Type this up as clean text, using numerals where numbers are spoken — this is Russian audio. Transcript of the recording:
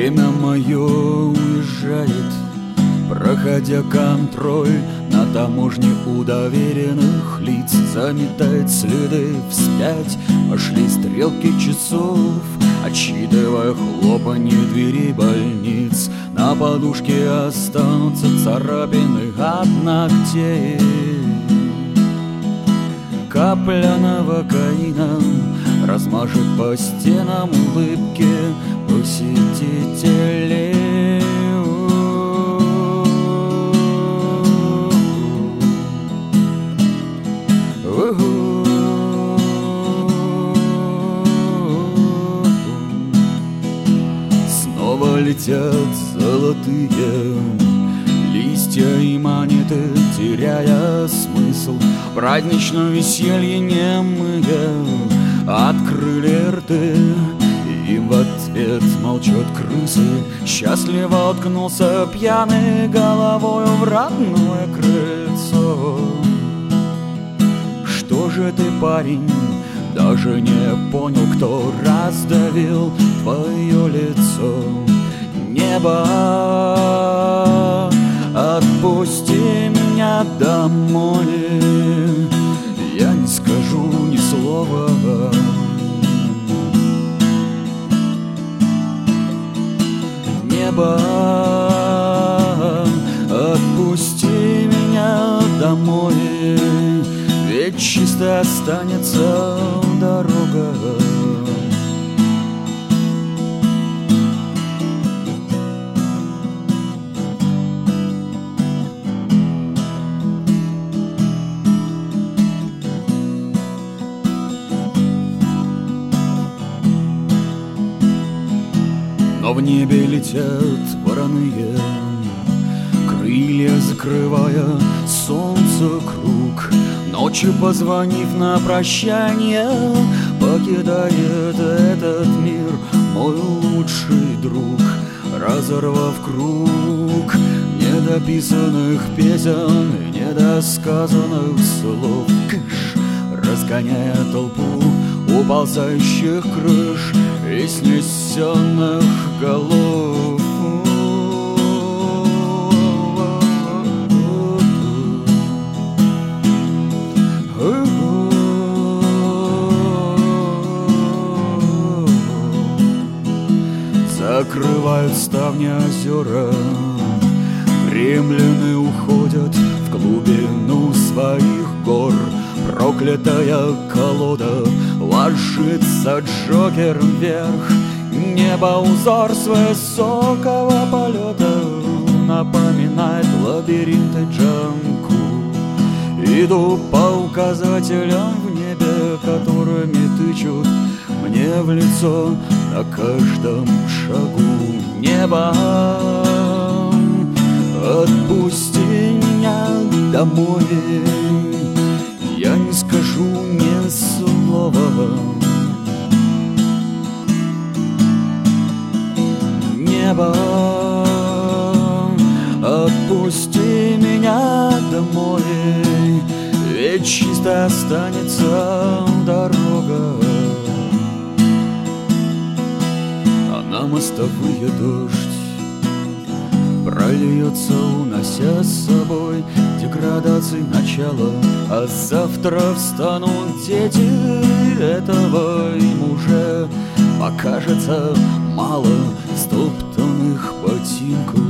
Время мое уезжает, проходя контроль на таможне у доверенных лиц. Заметает следы вспять, пошли стрелки часов, отсчитывая хлопанье дверей больниц. На подушке останутся царапины от ногтей. Капля новокаина размажет по стенам улыбки посетителей. Снова летят золотые листья и монеты, теряя смысл. Праздничное веселье немые открыли рты, и в ответ молчат крысы. Счастливо уткнулся пьяный головою в родное крыльцо. Что же ты, парень, даже не понял, кто раздавил твое лицо? Небо, отпусти меня домой, я не скажу ни слова. Небо, отпусти меня домой, ведь чисто останется дорога. Но в небе летят вороные крылья, закрывая солнце круг. Ночью, позвонив на прощание, покидает этот мир мой лучший друг. Разорвав круг недописанных песен и недосказанных слов, кыш, разгоняя толпу уползающих крыш и снесенных голов. Закрывают ставни озера, римляне уходят в глубину своих гор. Проклятая колода ложится джокером вверх. Небо узор с высокого полета напоминает лабиринты Джанку. Иду по указателям в небе, которыми тычут мне в лицо на каждом шагу. Небо, отпусти меня домой, я не скажу ни слова. Небо, отпусти меня домой, ведь чисто останется дорога. А на мостовые дождь прольется, унося с собой деградации начала. А завтра встанут дети, этого им уже покажется мало стоптанных ботинков.